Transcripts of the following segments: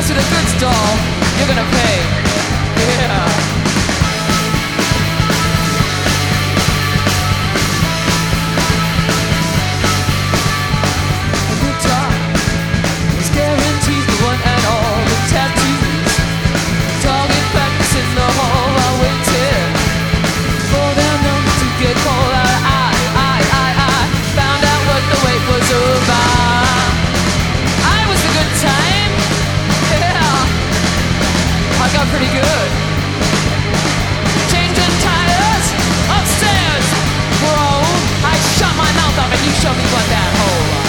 mess with a good doll, you're gonna pay. Yeah. Pretty good. Changing tires upstairs, bro. I shut my mouth up and you show me what that hole.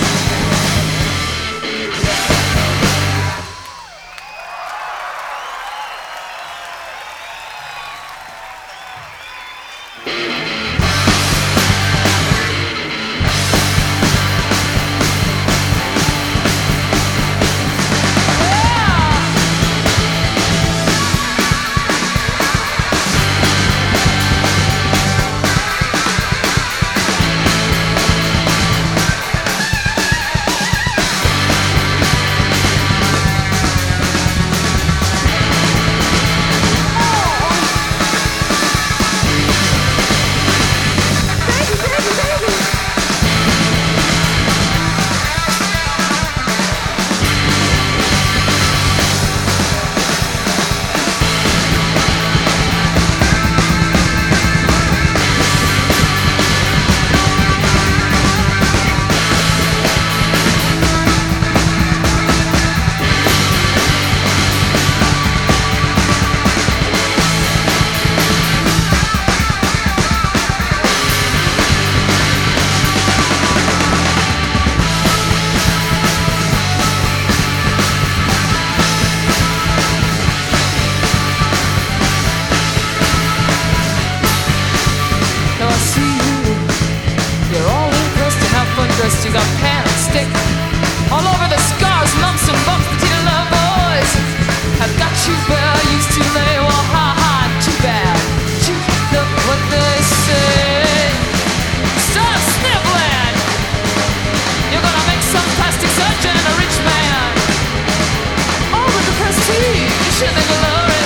You got pan and stick all over the scars, lumps and bumps. The teen love boys have got you where I used to lay. Well, ha ha, too bad. You know what they say. Stop sniffling. You're gonna make some plastic surgeon a rich man. Oh, with the prestige and the glory.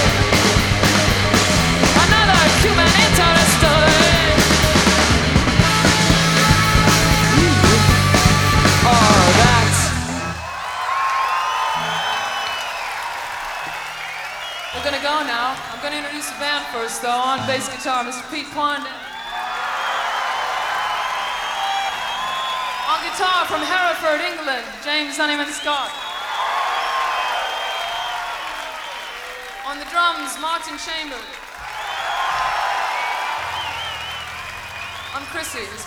Another Cuban interest story. We're gonna go now. I'm gonna introduce the band first, though. On bass guitar, Mr. Pete Quandon. On guitar from Hereford, England, James Honeyman Scott. On the drums, Martin Chambers. I'm Chrissy.